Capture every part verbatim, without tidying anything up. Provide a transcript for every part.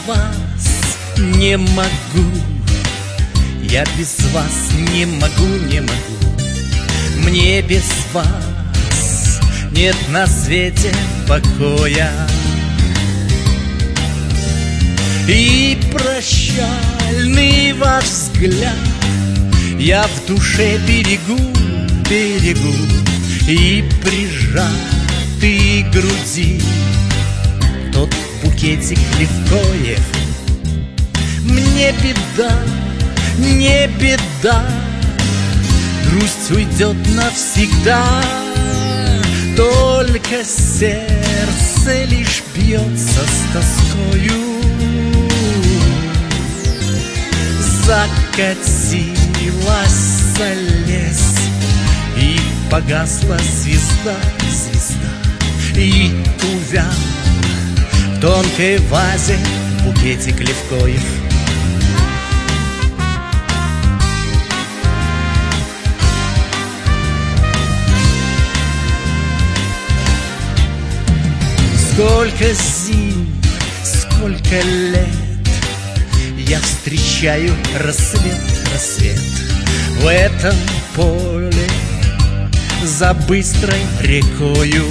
вас не могу, я без вас не могу, не могу. Мне без вас нет на свете покоя. И прощальный ваш взгляд я в душе берегу, берегу. И прижатый к груди тот букетик левкоев. Мне беда, не беда, грусть уйдет навсегда. Только сердце лишь бьется с тоскою. Закатилась лес, и погасла звезда, звезда. И увял в тонкой вазе букетик левкоев. Сколько зим, сколько лет я встречаю рассвет, рассвет в этом поле за быстрой рекою.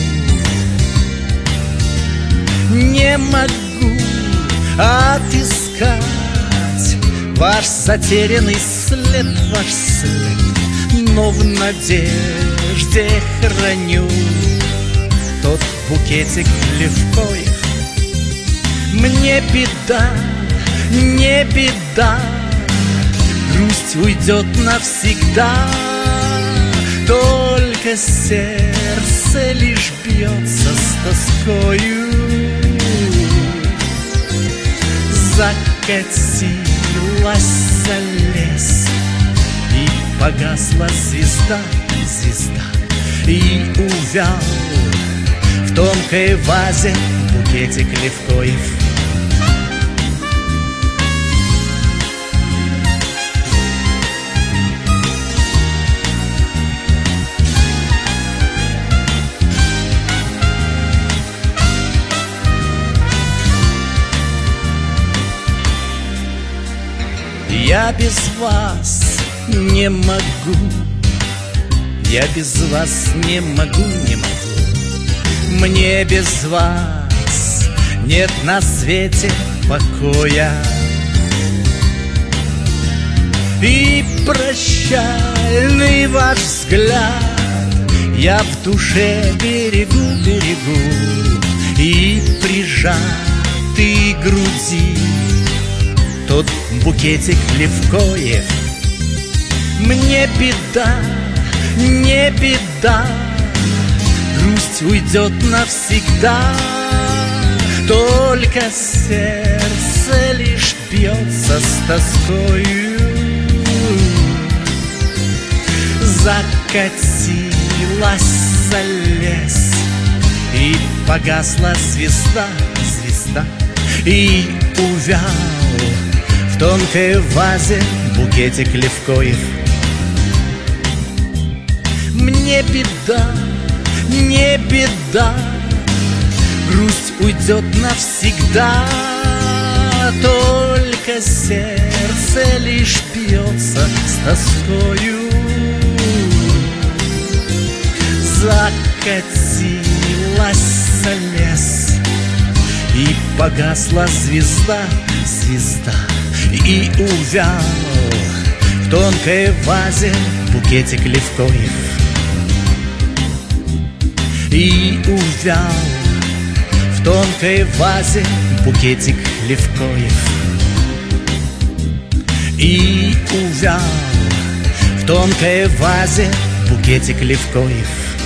Не могу отыскать ваш затерянный след, ваш след, но в надежде храню тот букетик левкоев. Мне беда, не беда, грусть уйдет навсегда. Только сердце лишь бьется с тоскою. Закатилась лес, и погасла звезда, звезда. И увял в тонкой вазе букетик левкоев. Я без вас не могу, я без вас не могу, не могу. Мне без вас нет на свете покоя. И прощальный ваш взгляд я в душе берегу, берегу. И прижатый к груди тот букетик левкоев. Мне беда, не беда, грусть уйдет навсегда. Только сердце лишь бьется с тоскою. Закатилась лес, и погасла звезда, звезда. И увял в тонкой вазе букетик левкоев. Мне беда, не беда, грусть уйдет навсегда. Только сердце лишь бьется с тоскою. Закатилась лес, и погасла звезда, звезда. И увял в тонкой вазе букетик левкоев. И увял в тонкой вазе букетик левкоев. И увял в тонкой вазе букетик левкоев.